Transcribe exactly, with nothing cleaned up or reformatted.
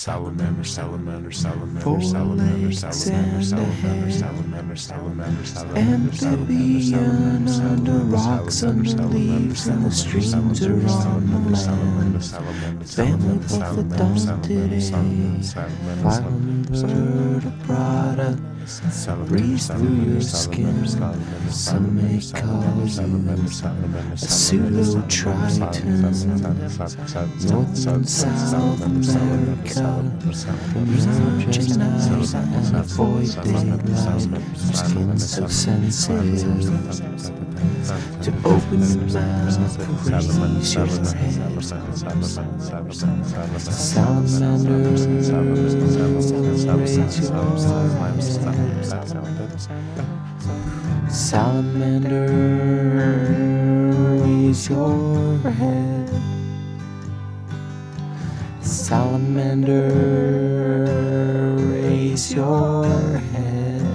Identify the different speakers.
Speaker 1: salamander, salamander, salamander,
Speaker 2: Four
Speaker 1: salamander,
Speaker 2: legs
Speaker 1: salamander,
Speaker 2: and a
Speaker 1: salamander,
Speaker 2: head.
Speaker 1: salamander, salamander, salamander,
Speaker 2: Amphibian under rocks, under leaves, and the streams are on the land. Family Pophodontidae, phylum Vertebrata, breathes through your skin. Some may call you a pseudo-triton. North and South America, emerging night and avoid daylight. Your skin's so sensitive to open your mouth, raise your head. Salamander, raise your head. Salamander, raise your head. Salamander, raise your head.